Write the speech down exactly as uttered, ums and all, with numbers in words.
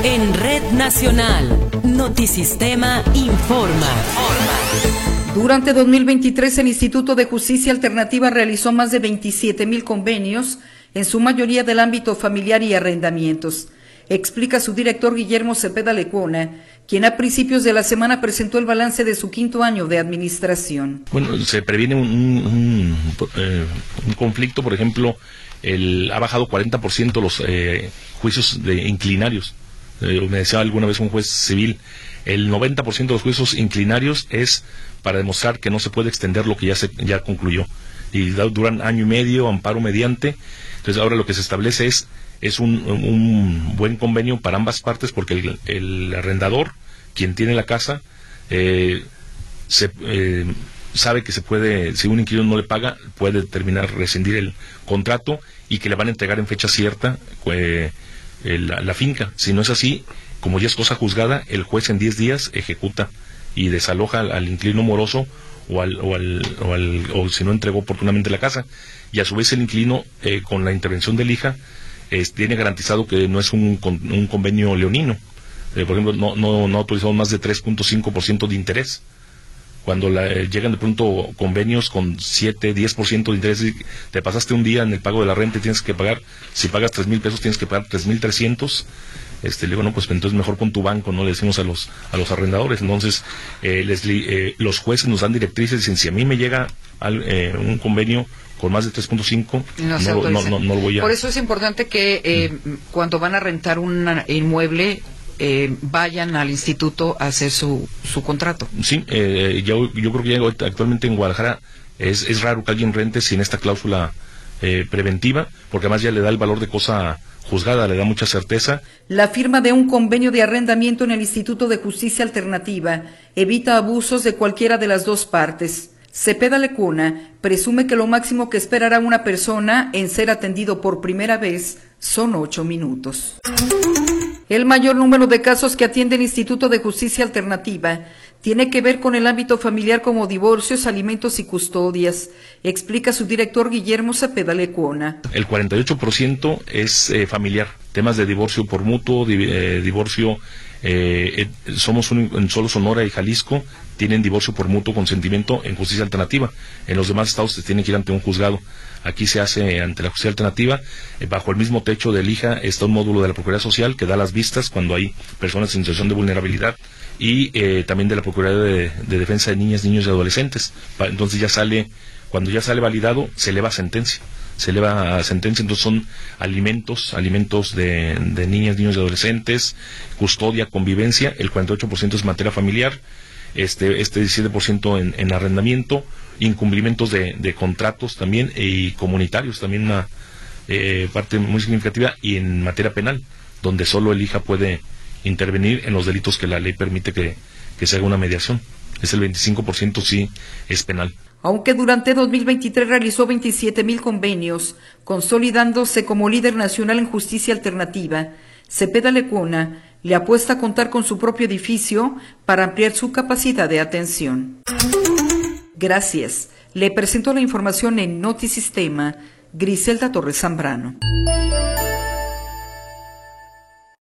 En Red Nacional, Notisistema informa. Durante dos mil veintitrés, el Instituto de Justicia Alternativa realizó más de veintisiete mil convenios, en su mayoría del ámbito familiar y arrendamientos. Explica su director Guillermo Cepeda Lecona, quien a principios de la semana presentó el balance de su quinto año de administración. Bueno, se previene un, un, un, eh, un conflicto, por ejemplo, el, ha bajado cuarenta por ciento los eh, juicios de inclinarios. Eh, me decía alguna vez un juez civil, el noventa por ciento de los juicios inclinarios es para demostrar que no se puede extender lo que ya se ya concluyó. Y duran año y medio, amparo mediante. Entonces ahora lo que se establece es es un, un buen convenio para ambas partes, porque el, el arrendador, quien tiene la casa, eh, se, eh, sabe que se puede, si un inquilino no le paga, puede terminar, rescindir el contrato y que le van a entregar en fecha cierta eh, la, la finca. Si no es así, como ya es cosa juzgada, el juez en diez días ejecuta y desaloja al, al inquilino moroso o al, o al, o al o si no entregó oportunamente la casa, y a su vez el inquilino eh, con la intervención del hija eh, tiene garantizado que no es un, un convenio leonino. Eh, por ejemplo, no no no autorizado más de tres punto cinco por ciento de interés. Cuando la, eh, llegan de pronto convenios con siete, diez por ciento de interés, te pasaste un día en el pago de la renta y tienes que pagar, si pagas tres mil pesos tienes que pagar tres mil trescientos. Este, le digo, no, pues entonces mejor pon tu banco, no le decimos a los a los arrendadores. Entonces, eh, les, eh, los jueces nos dan directrices, dicen, si a mí me llega al, eh, un convenio con más de tres punto cinco, no, no, no, no, no lo voy a... Por eso es importante que eh, mm. cuando van a rentar un inmueble, eh, vayan al instituto a hacer su, su contrato. Sí, eh, yo, yo creo que ya actualmente en Guadalajara es, es raro que alguien rente sin esta cláusula eh, preventiva, porque además ya le da el valor de cosa juzgada, le da mucha certeza. La firma de un convenio de arrendamiento en el Instituto de Justicia Alternativa evita abusos de cualquiera de las dos partes. Cepeda Lecona presume que lo máximo que esperará una persona en ser atendido por primera vez son ocho minutos. El mayor número de casos que atiende el Instituto de Justicia Alternativa tiene que ver con el ámbito familiar, como divorcios, alimentos y custodias, explica su director Guillermo Cepeda Lecona. El cuarenta y ocho por ciento es eh, familiar, temas de divorcio por mutuo, di, eh, divorcio, eh, eh, somos un, en solo Sonora y Jalisco tienen divorcio por mutuo consentimiento en justicia alternativa. En los demás estados se tiene que ir ante un juzgado. Aquí se hace ante la justicia alternativa, eh, bajo el mismo techo del hija está un módulo de la Procuraduría Social que da las vistas cuando hay personas en situación de vulnerabilidad, y eh, también de la Procuraduría de, de Defensa de Niñas, Niños y Adolescentes. Entonces ya sale, cuando ya sale validado, se eleva a sentencia. Se eleva a sentencia, entonces son alimentos, alimentos de, de niñas, niños y adolescentes, custodia, convivencia, el cuarenta y ocho por ciento es materia familiar, este, este diecisiete por ciento en, en arrendamiento, incumplimientos de, de contratos también, y comunitarios también una eh, parte muy significativa, y en materia penal, donde solo el hija puede intervenir en los delitos que la ley permite que, que se haga una mediación. Es el veinticinco por ciento sí es penal. Aunque durante dos mil veintitrés realizó veintisiete mil convenios, consolidándose como líder nacional en justicia alternativa, Cepeda Lecona le apuesta a contar con su propio edificio para ampliar su capacidad de atención. Gracias. Le presento la información en Notisistema, Griselda Torres Zambrano.